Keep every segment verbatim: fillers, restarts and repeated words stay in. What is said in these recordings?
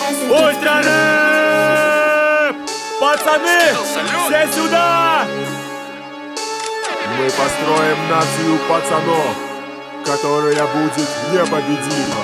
Ультра рэп! Пацаны, все сюда! Мы построим нацию пацанов, которая будет непобедима.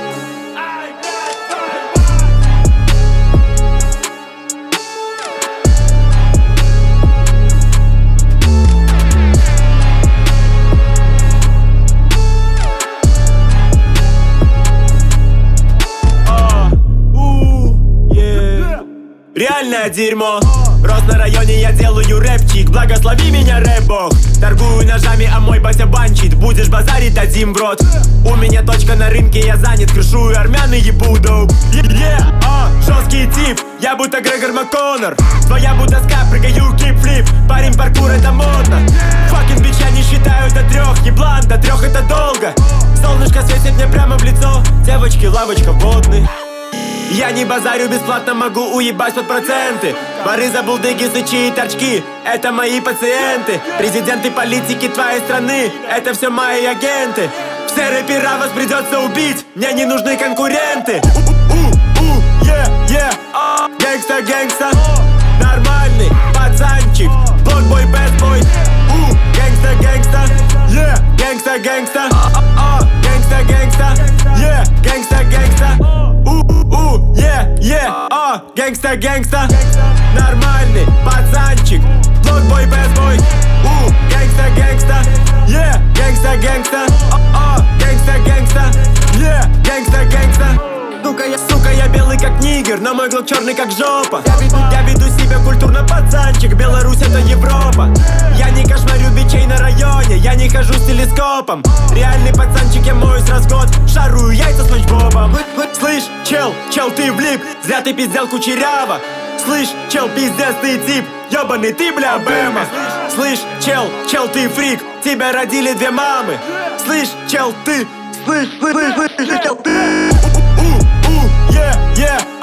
Реальное дерьмо. Рос на районе, я делаю рэпчик. Благослови меня, рэп-бог. Торгую ножами, а мой батя банчит. Будешь базарить, дадим в рот. У меня точка на рынке, я занят. Крышую армян и ебу доп. Yeah, а, жесткий тип, я будто Грегор МакКоннор. Твоя будто ска, прыгаю кип-флип. Парень, паркур, это модно. Факин бич, я не считаю до трех. Еблан, до трех это долго. Солнышко светит мне прямо в лицо. Девочки, лавочка, водный. Я не базарю бесплатно, могу уебать под проценты. Воры, забулдыги, сычи и торчки — это мои пациенты. Президенты, политики твоей страны — это все мои агенты. Все рэпера вас придется убить, мне не нужны конкуренты. Гэнгста, гэнгста, нормальный пацанчик. Блокбой, бэдбой. Гэнгста, гэнгста, гэнгста, гэнгста. Гэнгста, гэнгста, гэнгста, гэнгста. Yeah, а, гэнгста, гэнгста, нормальный пацанчик. Блокбой, бэдбой. У, гэнгста, гэнгста, yeah, гэнгста, гэнгста. А, гэнгста, гэнгста, yeah, гэнгста, гэнгста. Сука, я, сука, я белый как нигер, но мой глок черный как жопа. Я веду, я веду себя культурно, пацанчик. Беларусь это Европа. Я не кошмарю бичей на районе, я не хожу с телескопом. Реальный пацанчик, я моюсь раз в год. Шарую яйца с ночбобом. Слышь, чел, чел, ты влип. Зря ты пиздел кучеряво. Слышь, чел, пиздец, ты тип. Ёбаный ты, бля, бэма. Слышь, чел, чел, ты фрик. Тебя родили две мамы. Слышь, чел, ты. Слышь, слышь, слышь, чел, ты. Yeah, yeah.